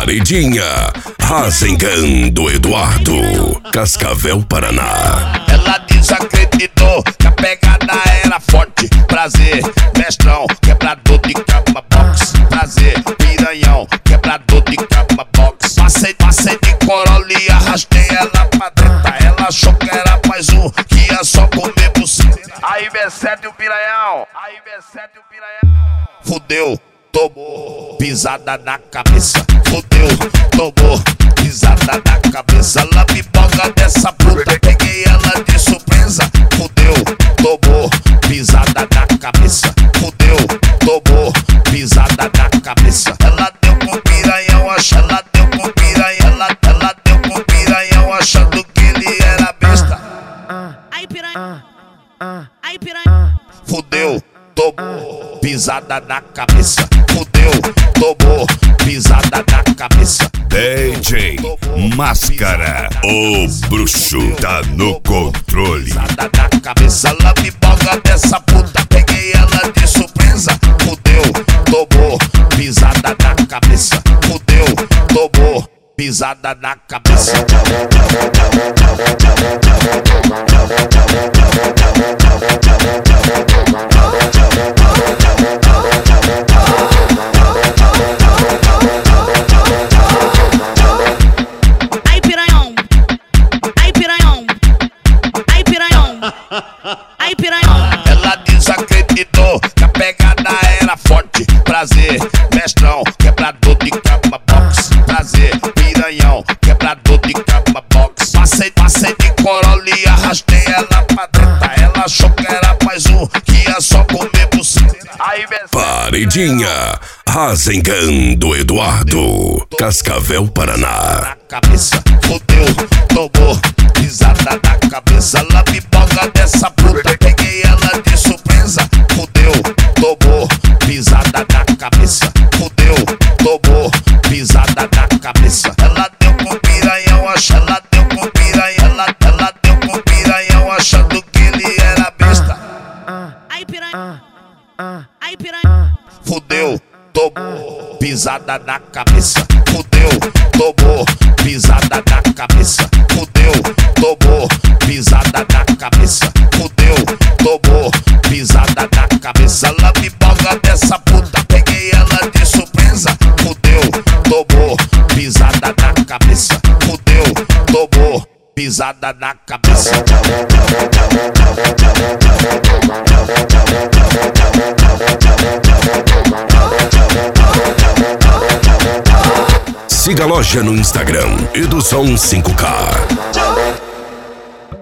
Paredinha, Rasengando Eduardo, Cascavel, Paraná. Ela desacreditou que a pegada era forte. Prazer, mestrão, quebrador de cama box. Prazer, piranhão, quebrador de cama box. Passei de Corolla e arrastei ela pra dentro. Ela achou que era mais um, que ia só comer buceta. Aí B7 o piranhão, aí B7 o piranhão. Fudeu, tomou pisada na cabeça. Fudeu, tomou pisada na cabeça. Lambiboga dessa puta, peguei ela de surpresa. Fudeu, tomou pisada na cabeça. Fudeu, tomou pisada na cabeça. Ela deu com piranhão, ela deu com piranhão, ela deu com piranhão, achando que ele era besta. Aí piranha, aí piranha. Fudeu, tomou pisada na cabeça. Fudeu, tomou pisada na cabeça. DJ Máscara, o bruxo tá no controle. Pisada na cabeça, lambiboga dessa puta, peguei ela de surpresa. Fudeu, tomou pisada na cabeça. Fudeu, tomou pisada na cabeça. Aí piranhão, aí piranhão, aí piranhão, aí piranhão. Ela desacreditou que a pegada era forte. Prazer, mestrão, quebrador de cama box. Prazer, piranhão, quebrador de cama box. Passei de Corolla e arrastei ela pra dentro. Ela achou que era mais um, que ia só comer buceta. Aí Paredinha, Rasengando Eduardo, Cascavel, Paraná. na cabeça, fudeu, tomou pisada na cabeça. Lambiboga dessa puta, peguei ela de surpresa. Fudeu, tomou pisada na cabeça. Fudeu, tomou pisada na cabeça. Ela deu com piranhão, ela deu com piranhão, ela deu com piranhão, achando que ele era besta. Aí piranha, aí piranha. Fudeu, tomou pisada na cabeça. Fudeu, tomou pisada na cabeça. Fudeu, tomou pisada na cabeça. Fudeu, tomou pisada na cabeça. Lambiboga dessa puta, peguei ela de surpresa. Fudeu, tomou pisada na cabeça. Fudeu, tomou pisada na cabeça. Siga a loja no Instagram, Eduson 5K.